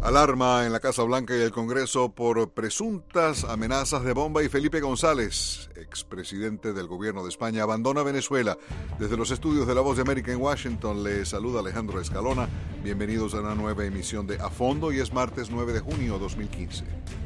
Alarma en la Casa Blanca y el Congreso por presuntas amenazas de bomba y Felipe González, expresidente del gobierno de España, abandona Venezuela. Desde los estudios de La Voz de América en Washington le saluda Alejandro Escalona. Bienvenidos a una nueva emisión de A Fondo y es martes 9 de junio de 2015.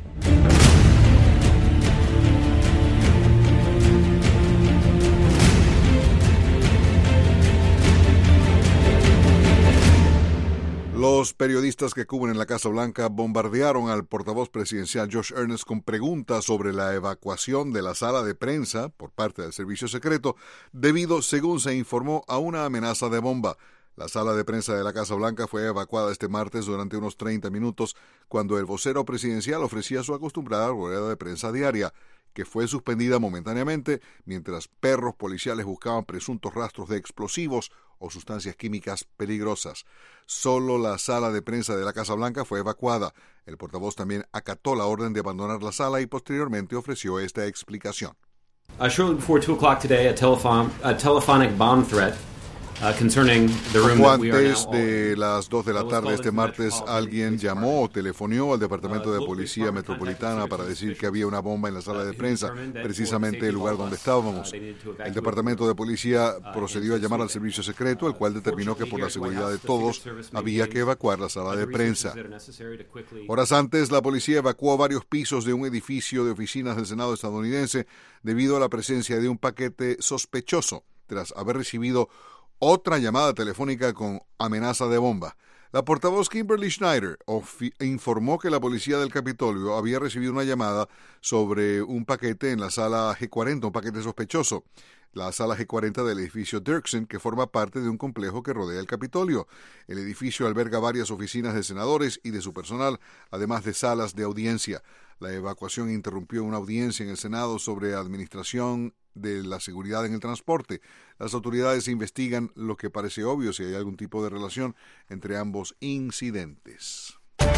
Los periodistas que cubren la Casa Blanca bombardearon al portavoz presidencial Josh Earnest con preguntas sobre la evacuación de la sala de prensa por parte del servicio secreto debido, según se informó, a una amenaza de bomba. La sala de prensa de la Casa Blanca fue evacuada este martes durante unos 30 minutos cuando el vocero presidencial ofrecía su acostumbrada rueda de prensa diaria, que fue suspendida momentáneamente mientras perros policiales buscaban presuntos rastros de explosivos o sustancias químicas peligrosas. Solo la sala de prensa de la Casa Blanca fue evacuada. El portavoz también acató la orden de abandonar la sala y posteriormente ofreció esta explicación. Shortly before 2 o'clock today, a telephonic bomb threat concerning the room Poco that we are antes now de las 2 de la tarde este martes, alguien llamó o telefonió al Departamento de Policía Metropolitana para decir que había una bomba en la sala de prensa, precisamente el lugar donde estábamos. El Departamento de Policía procedió a llamar al servicio secreto, el cual determinó que por la seguridad de todos había que evacuar la sala de prensa. Horas antes, la policía evacuó varios pisos de un edificio de oficinas del Senado estadounidense debido a la presencia de un paquete sospechoso, tras haber recibido otra llamada telefónica con amenaza de bomba. La portavoz Kimberly Schneider informó que la policía del Capitolio había recibido una llamada sobre un paquete en la sala G40, un paquete sospechoso. La sala G40 del edificio Dirksen, que forma parte de un complejo que rodea el Capitolio. El edificio alberga varias oficinas de senadores y de su personal, además de salas de audiencia. La evacuación interrumpió una audiencia en el Senado sobre administración de la seguridad en el transporte. Las autoridades investigan lo que parece obvio si hay algún tipo de relación entre ambos incidentes.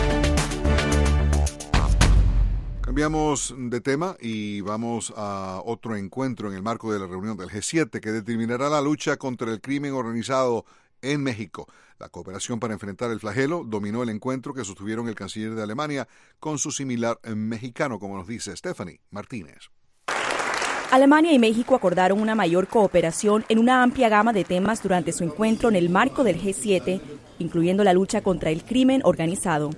Cambiamos de tema y vamos a otro encuentro en el marco de la reunión del G7 que determinará la lucha contra el crimen organizado en México. La cooperación para enfrentar el flagelo dominó el encuentro que sostuvieron el canciller de Alemania con su similar mexicano, como nos dice Stephanie Martínez. Alemania y México acordaron una mayor cooperación en una amplia gama de temas durante su encuentro en el marco del G7, incluyendo la lucha contra el crimen organizado.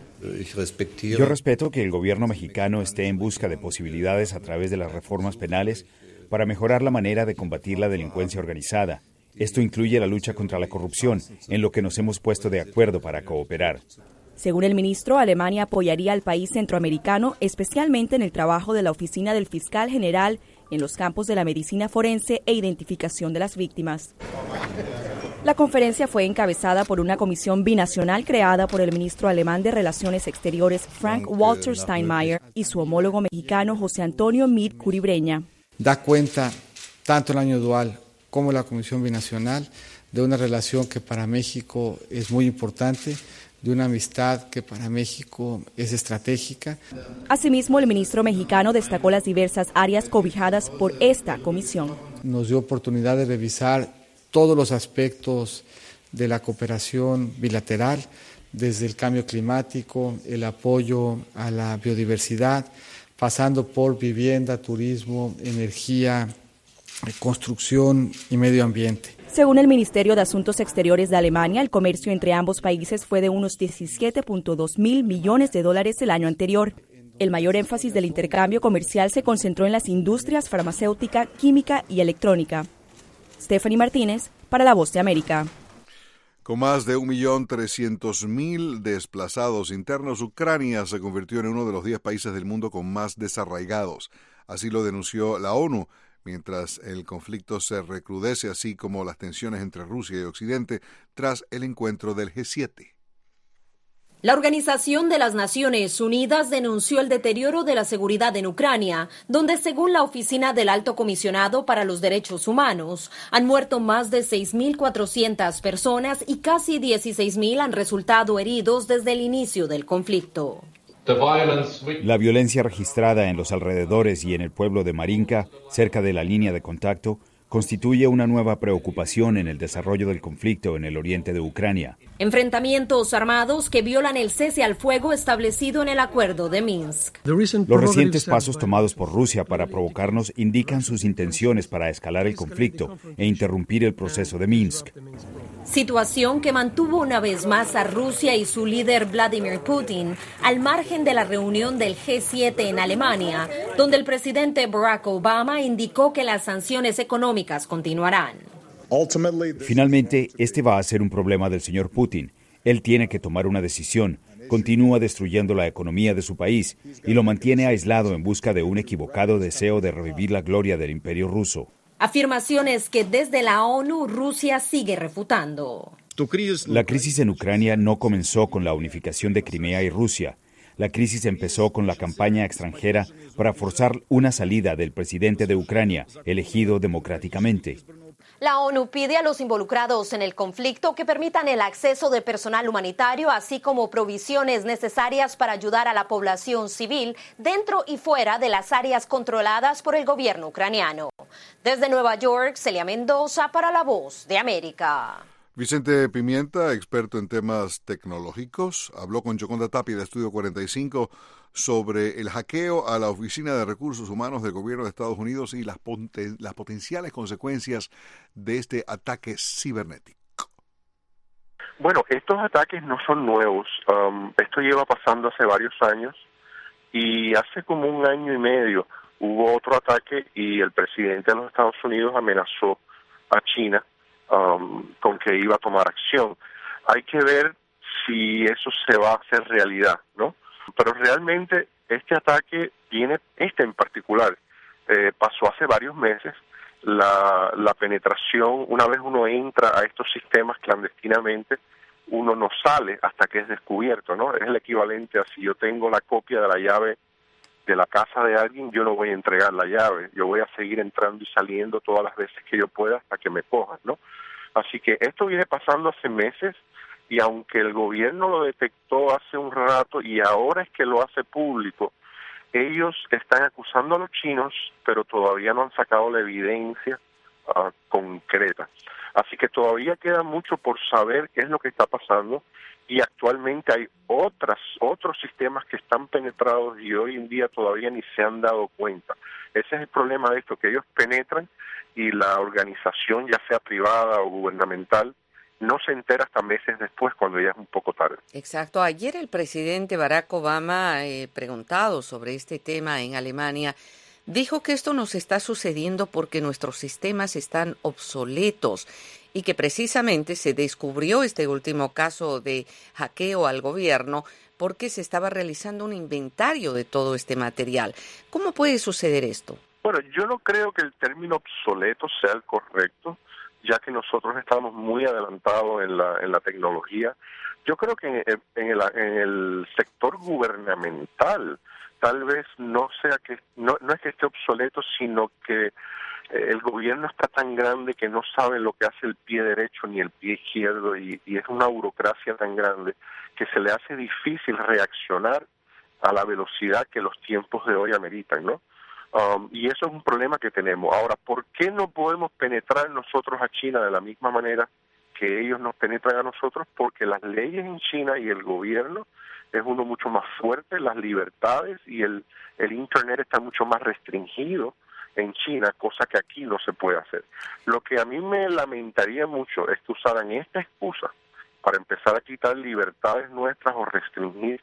Yo respeto que el gobierno mexicano esté en busca de posibilidades a través de las reformas penales para mejorar la manera de combatir la delincuencia organizada. Esto incluye la lucha contra la corrupción, en lo que nos hemos puesto de acuerdo para cooperar. Según el ministro, Alemania apoyaría al país centroamericano, especialmente en el trabajo de la Oficina del Fiscal General en los campos de la medicina forense e identificación de las víctimas. La conferencia fue encabezada por una comisión binacional creada por el ministro alemán de Relaciones Exteriores Frank-Walter Steinmeier y su homólogo mexicano José Antonio Meade Curibreña. Da cuenta, tanto el año dual como la comisión binacional, de una relación que para México es muy importante, de una amistad que para México es estratégica. Asimismo, el ministro mexicano destacó las diversas áreas cobijadas por esta comisión. Nos dio oportunidad de revisar todos los aspectos de la cooperación bilateral, desde el cambio climático, el apoyo a la biodiversidad, pasando por vivienda, turismo, energía, construcción y medio ambiente. Según el Ministerio de Asuntos Exteriores de Alemania, el comercio entre ambos países fue de unos 17.2 mil millones de dólares el año anterior. El mayor énfasis del intercambio comercial se concentró en las industrias farmacéutica, química y electrónica. Stephanie Martínez, para La Voz de América. Con más de 1.300.000 desplazados internos, Ucrania se convirtió en uno de los 10 países del mundo con más desarraigados. Así lo denunció la ONU. Mientras el conflicto se recrudece, así como las tensiones entre Rusia y Occidente, tras el encuentro del G7. La Organización de las Naciones Unidas denunció el deterioro de la seguridad en Ucrania, donde, según la Oficina del Alto Comisionado para los Derechos Humanos, han muerto más de 6.400 personas y casi 16.000 han resultado heridos desde el inicio del conflicto. La violencia registrada en los alrededores y en el pueblo de Marinka, cerca de la línea de contacto, constituye una nueva preocupación en el desarrollo del conflicto en el oriente de Ucrania. Enfrentamientos armados que violan el cese al fuego establecido en el acuerdo de Minsk. Los recientes pasos tomados por Rusia para provocarnos indican sus intenciones para escalar el conflicto e interrumpir el proceso de Minsk. Situación que mantuvo una vez más a Rusia y su líder Vladimir Putin al margen de la reunión del G7 en Alemania, donde el presidente Barack Obama indicó que las sanciones económicas continuarán. Finalmente, este va a ser un problema del señor Putin. Él tiene que tomar una decisión. Continúa destruyendo la economía de su país y lo mantiene aislado en busca de un equivocado deseo de revivir la gloria del imperio ruso. Afirmaciones que desde la ONU Rusia sigue refutando. La crisis en Ucrania no comenzó con la unificación de Crimea y Rusia. La crisis empezó con la campaña extranjera para forzar una salida del presidente de Ucrania, elegido democráticamente. La ONU pide a los involucrados en el conflicto que permitan el acceso de personal humanitario, así como provisiones necesarias para ayudar a la población civil dentro y fuera de las áreas controladas por el gobierno ucraniano. Desde Nueva York, Celia Mendoza para La Voz de América. Vicente Pimienta, experto en temas tecnológicos, habló con Yoconda Tapia de Estudio 45 sobre el hackeo a la Oficina de Recursos Humanos del Gobierno de Estados Unidos y las potenciales consecuencias de este ataque cibernético. Bueno, estos ataques no son nuevos. Esto lleva pasando hace varios años y hace como 1 año y medio hubo otro ataque y el presidente de los Estados Unidos amenazó a China con que iba a tomar acción. Hay que ver si eso se va a hacer realidad, ¿no? Pero realmente este ataque este en particular, pasó hace varios meses. La penetración, una vez uno entra a estos sistemas clandestinamente, uno no sale hasta que es descubierto, ¿no? Es el equivalente a si yo tengo la copia de la llave de la casa de alguien, yo no voy a entregar la llave, yo voy a seguir entrando y saliendo todas las veces que yo pueda hasta que me cojan, ¿no? Así que esto viene pasando hace meses y aunque el gobierno lo detectó hace un rato y ahora es que lo hace público, ellos están acusando a los chinos, pero todavía no han sacado la evidencia concreta. Así que todavía queda mucho por saber qué es lo que está pasando y actualmente hay otros sistemas que están penetrados y hoy en día todavía ni se han dado cuenta. Ese es el problema de esto, que ellos penetran y la organización, ya sea privada o gubernamental, no se entera hasta meses después, cuando ya es un poco tarde. Exacto. Ayer el presidente Barack Obama, preguntado sobre este tema en Alemania, dijo que esto nos está sucediendo porque nuestros sistemas están obsoletos y que precisamente se descubrió este último caso de hackeo al gobierno porque se estaba realizando un inventario de todo este material. ¿Cómo puede suceder esto? Bueno, yo no creo que el término obsoleto sea el correcto, ya que nosotros estamos muy adelantados en la tecnología. Yo creo que en el sector gubernamental tal vez no sea que no es que esté obsoleto, sino que el gobierno está tan grande que no sabe lo que hace el pie derecho ni el pie izquierdo y es una burocracia tan grande que se le hace difícil reaccionar a la velocidad que los tiempos de hoy ameritan, ¿no? Y eso es un problema que tenemos. Ahora, ¿por qué no podemos penetrar nosotros a China de la misma manera que ellos nos penetran a nosotros? Porque las leyes en China y el gobierno es uno mucho más fuerte, las libertades y el Internet está mucho más restringido en China, cosa que aquí no se puede hacer. Lo que a mí me lamentaría mucho es que usaran esta excusa para empezar a quitar libertades nuestras o restringir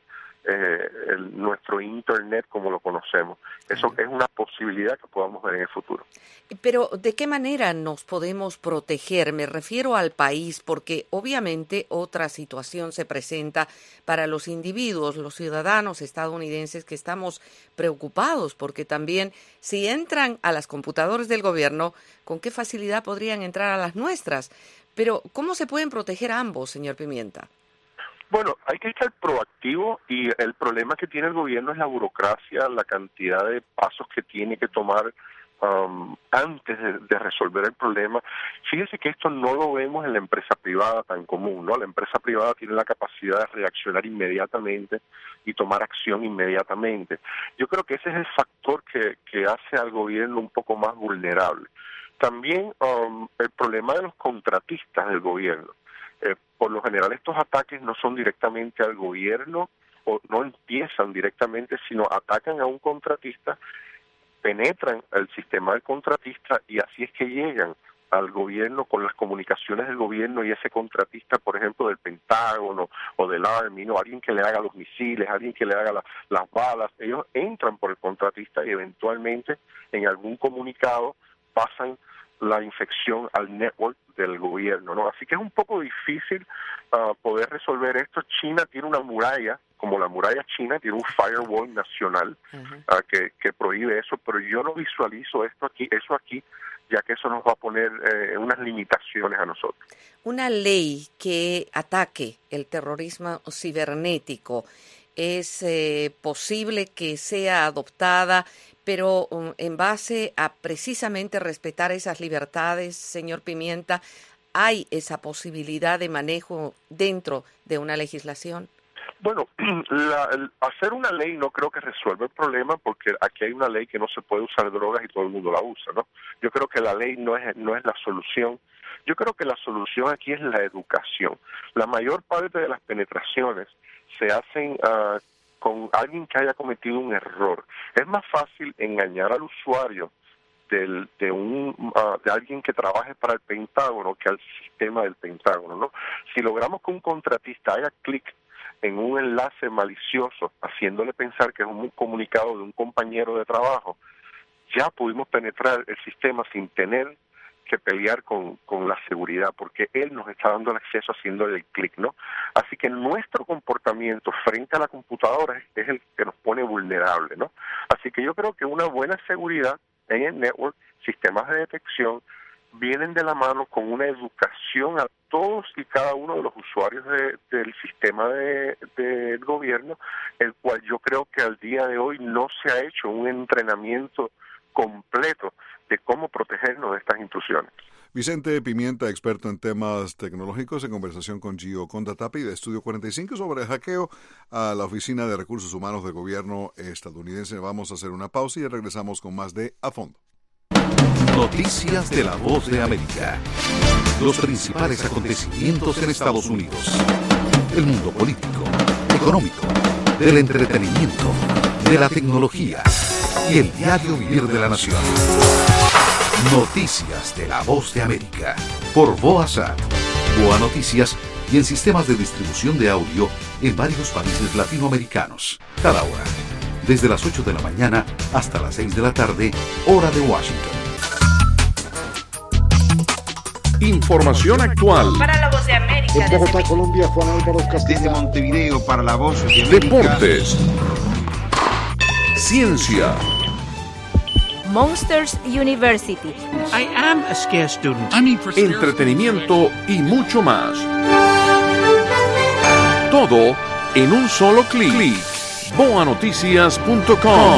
nuestro Internet como lo conocemos. Eso es una posibilidad que podamos ver en el futuro. Pero, ¿de qué manera nos podemos proteger? Me refiero al país, porque obviamente otra situación se presenta para los individuos, los ciudadanos estadounidenses, que estamos preocupados, porque también si entran a las computadoras del gobierno, ¿con qué facilidad podrían entrar a las nuestras? Pero, ¿cómo se pueden proteger ambos, señor Pimienta? Bueno, hay que estar proactivo y el problema que tiene el gobierno es la burocracia, la cantidad de pasos que tiene que tomar antes de resolver el problema. Fíjese que esto no lo vemos en la empresa privada tan común, ¿no? La empresa privada tiene la capacidad de reaccionar inmediatamente y tomar acción inmediatamente. Yo creo que ese es el factor que hace al gobierno un poco más vulnerable. También el problema de los contratistas del gobierno. Por lo general estos ataques no son directamente al gobierno o no empiezan directamente, sino atacan a un contratista, penetran el sistema del contratista y así es que llegan al gobierno con las comunicaciones del gobierno y ese contratista, por ejemplo, del Pentágono o del Army, ¿no? Alguien que le haga los misiles, alguien que le haga las balas, ellos entran por el contratista y eventualmente en algún comunicado pasan la infección al network del gobierno, ¿no? Así que es un poco difícil poder resolver esto. China tiene una muralla, como la muralla china, tiene un firewall nacional que prohíbe eso, pero yo no visualizo eso aquí, ya que eso nos va a poner unas limitaciones a nosotros. Una ley que ataque el terrorismo cibernético, ¿es posible que sea adoptada, pero en base a precisamente respetar esas libertades, señor Pimienta? ¿Hay esa posibilidad de manejo dentro de una legislación? Bueno, hacer una ley no creo que resuelva el problema, porque aquí hay una ley que no se puede usar drogas y todo el mundo la usa, ¿no? Yo creo que la ley no es la solución. Yo creo que la solución aquí es la educación. La mayor parte de las penetraciones se hacen con alguien que haya cometido un error. Es más fácil engañar al usuario de alguien que trabaje para el Pentágono que al sistema del Pentágono, ¿no? Si logramos que un contratista haga clic en un enlace malicioso, haciéndole pensar que es un comunicado de un compañero de trabajo, ya pudimos penetrar el sistema sin tener que pelear con la seguridad, porque él nos está dando el acceso haciéndole el clic, ¿no? Así que nuestro comportamiento frente a la computadora es el que nos pone vulnerable, ¿no? Así que yo creo que una buena seguridad en el network, sistemas de detección, vienen de la mano con una educación a todos y cada uno de los usuarios del sistema del gobierno, el cual yo creo que al día de hoy no se ha hecho un entrenamiento completo de cómo protegernos de estas intrusiones. Vicente Pimienta, experto en temas tecnológicos, en conversación con Gio Condatapi de Estudio 45 sobre el hackeo a la Oficina de Recursos Humanos del Gobierno estadounidense. Vamos a hacer una pausa y regresamos con más de A Fondo. Noticias de la Voz de América. Los principales acontecimientos en Estados Unidos. El mundo político, económico, del entretenimiento, de la tecnología y el diario vivir de la nación. Noticias de la Voz de América. Por Voasat, Boa Noticias y en sistemas de distribución de audio en varios países latinoamericanos. Cada hora, desde las 8 de la mañana hasta las 6 de la tarde, hora de Washington. Información actual. Para la Voz de América. En Bogotá, Colombia, Juan Álvaro Castillo. Desde Montevideo para la Voz de América. Deportes. Ciencia. Monsters University. I am a scarce student. Entretenimiento y mucho más. Todo en un solo clic. boanoticias.com.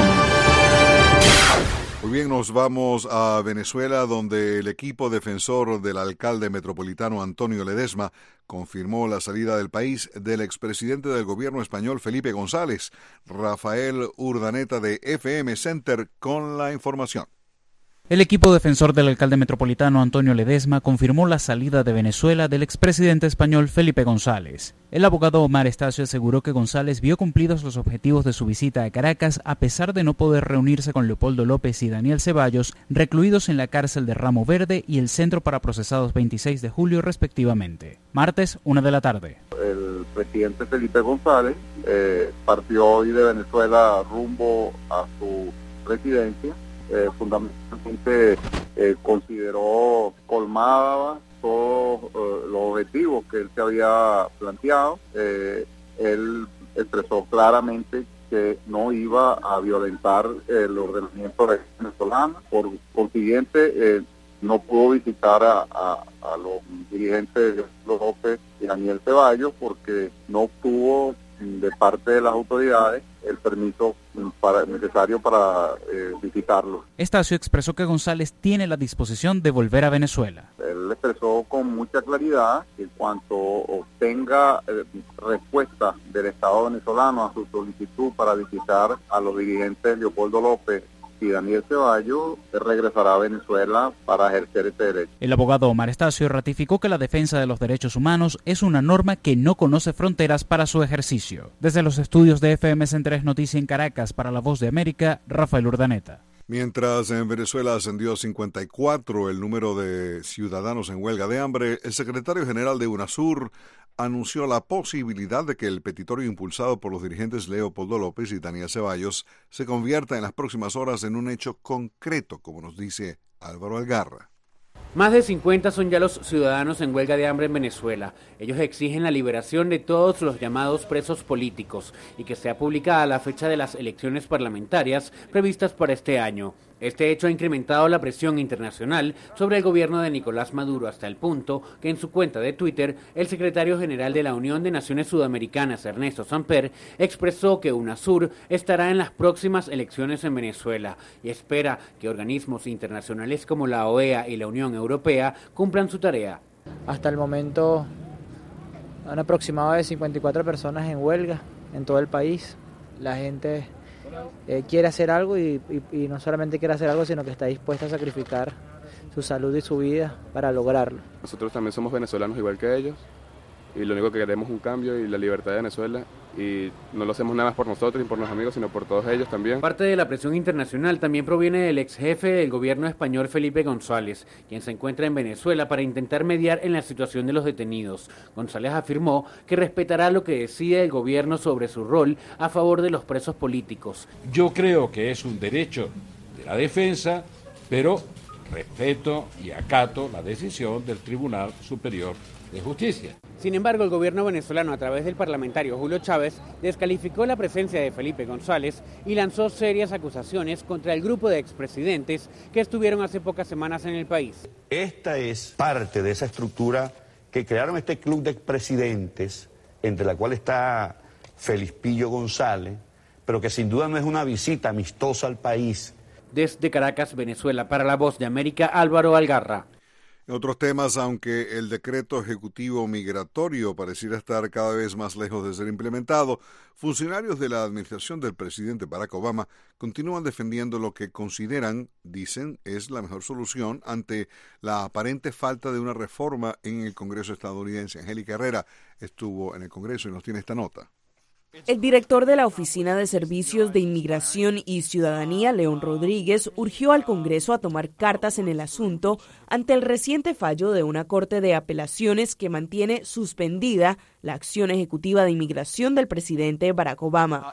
Muy bien, nos vamos a Venezuela, donde el equipo defensor del alcalde metropolitano Antonio Ledesma confirmó la salida del país del expresidente del gobierno español Felipe González. Rafael Urdaneta de FM Center con la información. El equipo defensor del alcalde metropolitano Antonio Ledesma confirmó la salida de Venezuela del expresidente español Felipe González. El abogado Omar Estacio aseguró que González vio cumplidos los objetivos de su visita a Caracas a pesar de no poder reunirse con Leopoldo López y Daniel Ceballos, recluidos en la cárcel de Ramo Verde y el Centro para Procesados 26 de Julio respectivamente. Martes, 1 de la tarde. El presidente Felipe González partió hoy de Venezuela rumbo a su residencia. Fundamentalmente consideró colmada todos los objetivos que él se había planteado. Él expresó claramente que no iba a violentar el ordenamiento venezolano. Por consiguiente, no pudo visitar a los dirigentes de López y Daniel Ceballos porque no obtuvo de parte de las autoridades el permiso necesario para visitarlo. Estacio expresó que González tiene la disposición de volver a Venezuela. Él expresó con mucha claridad que en cuanto obtenga respuesta del Estado venezolano a su solicitud para visitar a los dirigentes Leopoldo López y Daniel Ceballos regresará a Venezuela para ejercer este derecho. El abogado Omar Estacio ratificó que la defensa de los derechos humanos es una norma que no conoce fronteras para su ejercicio. Desde los estudios de FM Central Noticia en Caracas, para La Voz de América, Rafael Urdaneta. Mientras en Venezuela ascendió a 54 el número de ciudadanos en huelga de hambre, el secretario general de UNASUR anunció la posibilidad de que el petitorio impulsado por los dirigentes Leopoldo López y Daniel Ceballos se convierta en las próximas horas en un hecho concreto, como nos dice Álvaro Algarra. Más de 50 son ya los ciudadanos en huelga de hambre en Venezuela. Ellos exigen la liberación de todos los llamados presos políticos y que sea publicada la fecha de las elecciones parlamentarias previstas para este año. Este hecho ha incrementado la presión internacional sobre el gobierno de Nicolás Maduro hasta el punto que en su cuenta de Twitter, el secretario general de la Unión de Naciones Sudamericanas, Ernesto Samper, expresó que UNASUR estará en las próximas elecciones en Venezuela y espera que organismos internacionales como la OEA y la Unión Europea cumplan su tarea. Hasta el momento han aproximado de 54 personas en huelga en todo el país. La gente quiere hacer algo y no solamente quiere hacer algo, sino que está dispuesta a sacrificar su salud y su vida para lograrlo. Nosotros también somos venezolanos igual que ellos y lo único que queremos es un cambio y la libertad de Venezuela, y no lo hacemos nada más por nosotros y por los amigos, sino por todos ellos también. Parte de la presión internacional también proviene del ex jefe del gobierno español Felipe González, quien se encuentra en Venezuela para intentar mediar en la situación de los detenidos. González afirmó que respetará lo que decide el gobierno sobre su rol a favor de los presos políticos. Yo creo que es un derecho de la defensa, pero respeto y acato la decisión del Tribunal Superior de Justicia. Sin embargo, el gobierno venezolano, a través del parlamentario Julio Chávez, descalificó la presencia de Felipe González y lanzó serias acusaciones contra el grupo de expresidentes que estuvieron hace pocas semanas en el país. Esta es parte de esa estructura que crearon este club de expresidentes, entre la cual está Felispillo González, pero que sin duda no es una visita amistosa al país. Desde Caracas, Venezuela, para La Voz de América, Álvaro Algarra. En otros temas, aunque el decreto ejecutivo migratorio pareciera estar cada vez más lejos de ser implementado, funcionarios de la administración del presidente Barack Obama continúan defendiendo lo que consideran, dicen, es la mejor solución ante la aparente falta de una reforma en el Congreso estadounidense. Angélica Herrera estuvo en el Congreso y nos tiene esta nota. El director de la Oficina de Servicios de Inmigración y Ciudadanía, León Rodríguez, urgió al Congreso a tomar cartas en el asunto ante el reciente fallo de una Corte de Apelaciones que mantiene suspendida la acción ejecutiva de inmigración del presidente Barack Obama.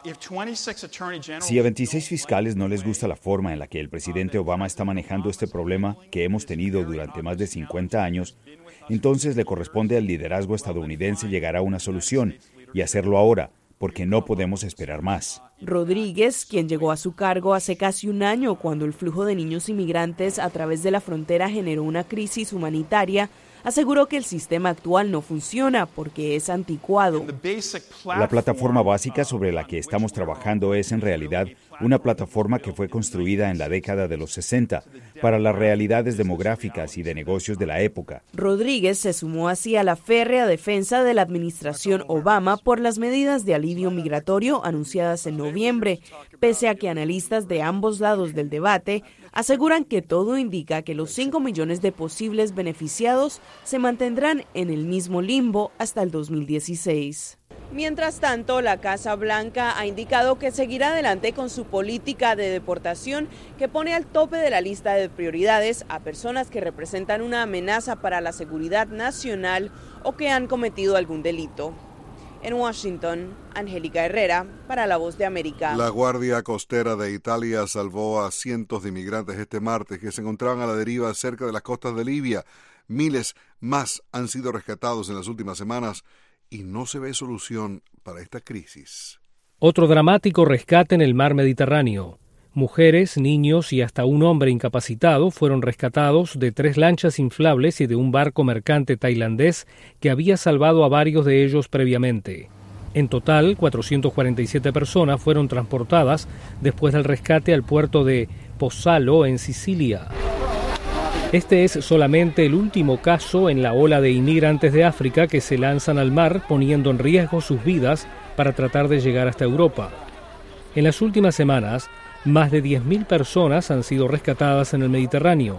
Si a 26 fiscales no les gusta la forma en la que el presidente Obama está manejando este problema que hemos tenido durante más de 50 años, entonces le corresponde al liderazgo estadounidense llegar a una solución y hacerlo ahora, porque no podemos esperar más. Rodríguez, quien llegó a su cargo hace casi un año cuando el flujo de niños inmigrantes a través de la frontera generó una crisis humanitaria, aseguró que el sistema actual no funciona porque es anticuado. La plataforma básica sobre la que estamos trabajando es en realidad una plataforma que fue construida en la década de los 60 para las realidades demográficas y de negocios de la época. Rodríguez se sumó así a la férrea defensa de la administración Obama por las medidas de alivio migratorio anunciadas en noviembre, pese a que analistas de ambos lados del debate aseguran que todo indica que los 5 millones de posibles beneficiados se mantendrán en el mismo limbo hasta el 2016. Mientras tanto, la Casa Blanca ha indicado que seguirá adelante con su política de deportación que pone al tope de la lista de prioridades a personas que representan una amenaza para la seguridad nacional o que han cometido algún delito. En Washington, Angélica Herrera, para La Voz de América. La Guardia Costera de Italia salvó a cientos de inmigrantes este martes que se encontraban a la deriva cerca de las costas de Libia. Miles más han sido rescatados en las últimas semanas y no se ve solución para esta crisis. Otro dramático rescate en el mar Mediterráneo. Mujeres, niños y hasta un hombre incapacitado fueron rescatados de 3 lanchas inflables y de un barco mercante tailandés que había salvado a varios de ellos previamente. En total, 447 personas fueron transportadas después del rescate al puerto de Pozzallo, en Sicilia. Este es solamente el último caso en la ola de inmigrantes de África que se lanzan al mar poniendo en riesgo sus vidas para tratar de llegar hasta Europa. En las últimas semanas, Más de 10.000 personas han sido rescatadas en el Mediterráneo.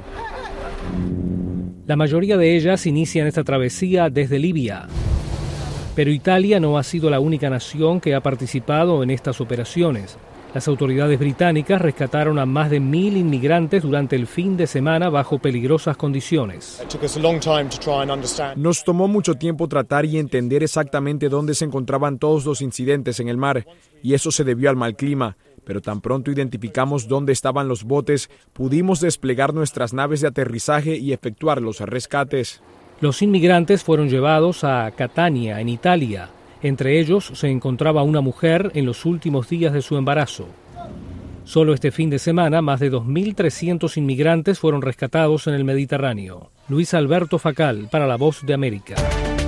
La mayoría de ellas inician esta travesía desde Libia. Pero Italia no ha sido la única nación que ha participado en estas operaciones. Las autoridades británicas rescataron a más de 1.000 inmigrantes durante el fin de semana bajo peligrosas condiciones. Nos tomó mucho tiempo tratar y entender exactamente dónde se encontraban todos los incidentes en el mar, y eso se debió al mal clima. Pero tan pronto identificamos dónde estaban los botes, pudimos desplegar nuestras naves de aterrizaje y efectuar los rescates. Los inmigrantes fueron llevados a Catania, en Italia. Entre ellos se encontraba una mujer en los últimos días de su embarazo. Solo este fin de semana, más de 2.300 inmigrantes fueron rescatados en el Mediterráneo. Luis Alberto Facal, para La Voz de América.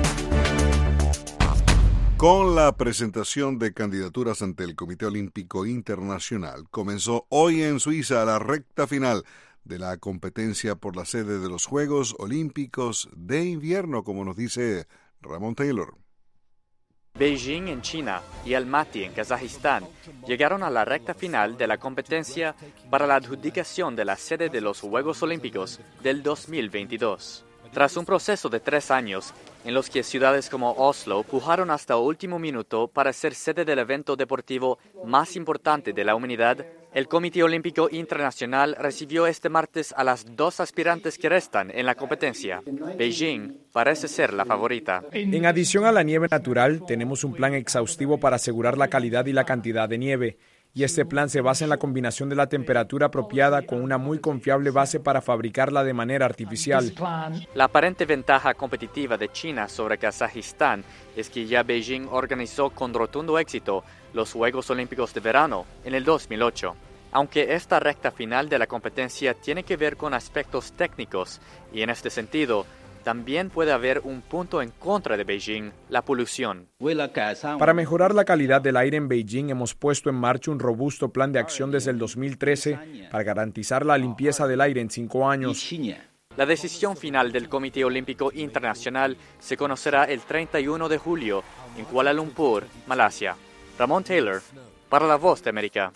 Con la presentación de candidaturas ante el Comité Olímpico Internacional, comenzó hoy en Suiza la recta final de la competencia por la sede de los Juegos Olímpicos de Invierno, como nos dice Ramón Taylor. Beijing en China y Almaty en Kazajistán llegaron a la recta final de la competencia para la adjudicación de la sede de los Juegos Olímpicos del 2022. Tras un proceso de 3 años, en los que ciudades como Oslo pujaron hasta el último minuto para ser sede del evento deportivo más importante de la humanidad, el Comité Olímpico Internacional recibió este martes a las 2 aspirantes que restan en la competencia. Beijing parece ser la favorita. En adición a la nieve natural, tenemos un plan exhaustivo para asegurar la calidad y la cantidad de nieve. Y este plan se basa en la combinación de la temperatura apropiada con una muy confiable base para fabricarla de manera artificial. La aparente ventaja competitiva de China sobre Kazajistán es que ya Beijing organizó con rotundo éxito los Juegos Olímpicos de verano en el 2008. Aunque esta recta final de la competencia tiene que ver con aspectos técnicos y en este sentido también puede haber un punto en contra de Beijing, la polución. Para mejorar la calidad del aire en Beijing hemos puesto en marcha un robusto plan de acción desde el 2013 para garantizar la limpieza del aire en 5 años. La decisión final del Comité Olímpico Internacional se conocerá el 31 de julio en Kuala Lumpur, Malasia. Ramón Taylor, para La Voz de América.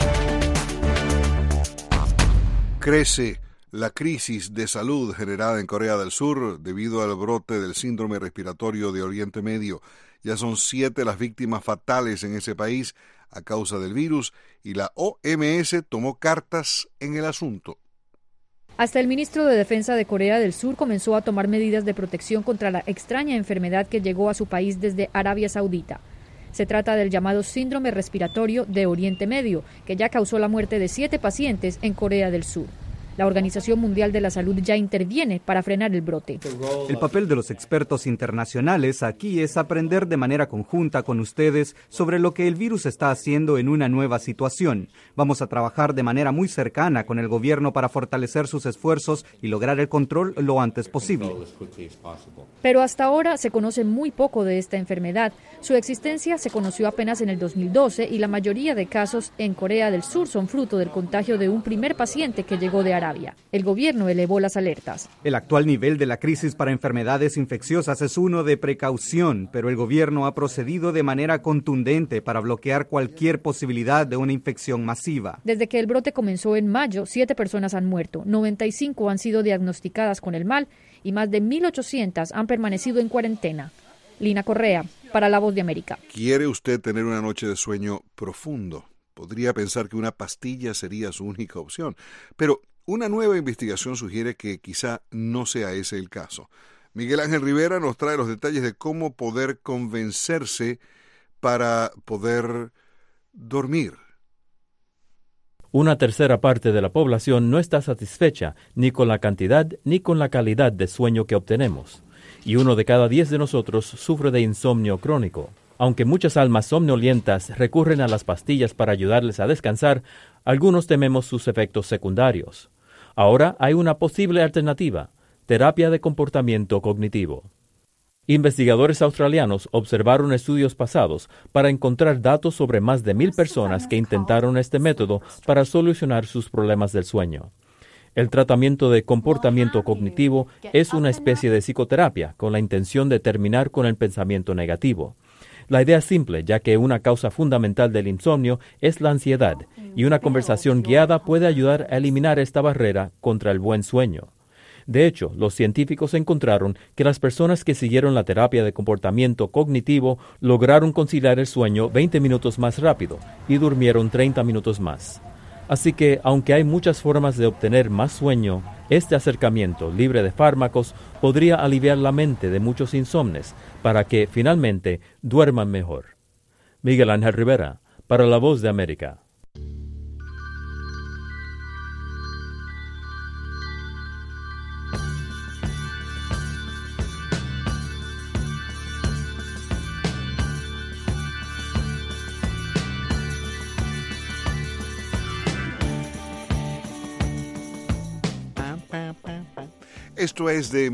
Crece la crisis de salud generada en Corea del Sur debido al brote del síndrome respiratorio de Oriente Medio. Ya son 7 las víctimas fatales en ese país a causa del virus y la OMS tomó cartas en el asunto. Hasta el ministro de Defensa de Corea del Sur comenzó a tomar medidas de protección contra la extraña enfermedad que llegó a su país desde Arabia Saudita. Se trata del llamado síndrome respiratorio de Oriente Medio, que ya causó la muerte de 7 pacientes en Corea del Sur. La Organización Mundial de la Salud ya interviene para frenar el brote. El papel de los expertos internacionales aquí es aprender de manera conjunta con ustedes sobre lo que el virus está haciendo en una nueva situación. Vamos a trabajar de manera muy cercana con el gobierno para fortalecer sus esfuerzos y lograr el control lo antes posible. Pero hasta ahora se conoce muy poco de esta enfermedad. Su existencia se conoció apenas en el 2012 y la mayoría de casos en Corea del Sur son fruto del contagio de un primer paciente que llegó de Arabia. El gobierno elevó las alertas. El actual nivel de la crisis para enfermedades infecciosas es uno de precaución, pero el gobierno ha procedido de manera contundente para bloquear cualquier posibilidad de una infección masiva. Desde que el brote comenzó en mayo, 7 personas han muerto, 95 han sido diagnosticadas con el mal y más de 1.800 han permanecido en cuarentena. Lina Correa, para La Voz de América. ¿Quiere usted tener una noche de sueño profundo? Podría pensar que una pastilla sería su única opción, pero una nueva investigación sugiere que quizá no sea ese el caso. Miguel Ángel Rivera nos trae los detalles de cómo poder convencerse para poder dormir. Una tercera parte de la población no está satisfecha ni con la cantidad ni con la calidad de sueño que obtenemos. Y 1 de cada 10 de nosotros sufre de insomnio crónico. Aunque muchas almas somnolientas recurren a las pastillas para ayudarles a descansar, algunos tememos sus efectos secundarios. Ahora hay una posible alternativa: terapia de comportamiento cognitivo. Investigadores australianos observaron estudios pasados para encontrar datos sobre más de 1,000 personas que intentaron este método para solucionar sus problemas del sueño. El tratamiento de comportamiento cognitivo es una especie de psicoterapia con la intención de terminar con el pensamiento negativo. La idea es simple, ya que una causa fundamental del insomnio es la ansiedad, y una conversación guiada puede ayudar a eliminar esta barrera contra el buen sueño. De hecho, los científicos encontraron que las personas que siguieron la terapia de comportamiento cognitivo lograron conciliar el sueño 20 minutos más rápido y durmieron 30 minutos más. Así que, aunque hay muchas formas de obtener más sueño, este acercamiento libre de fármacos podría aliviar la mente de muchos insomnes para que, finalmente, duerman mejor. Miguel Ángel Rivera, para La Voz de América. Esto es de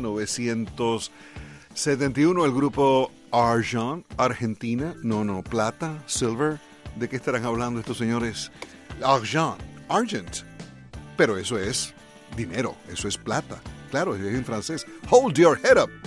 1971, el grupo Argent, Argentina, plata, silver. ¿De qué estarán hablando estos señores? Argent. Pero eso es dinero, eso es plata. Claro, es en francés. Hold your head up.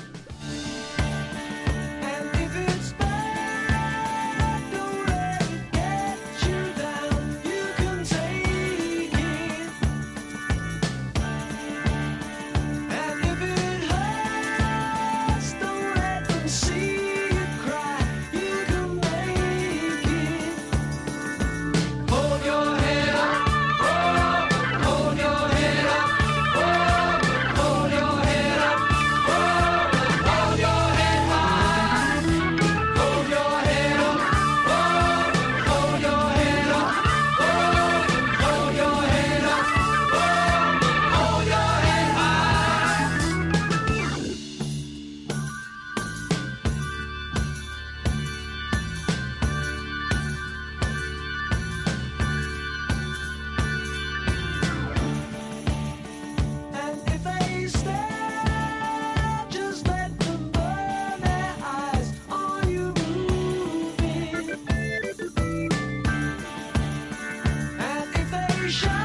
Shine.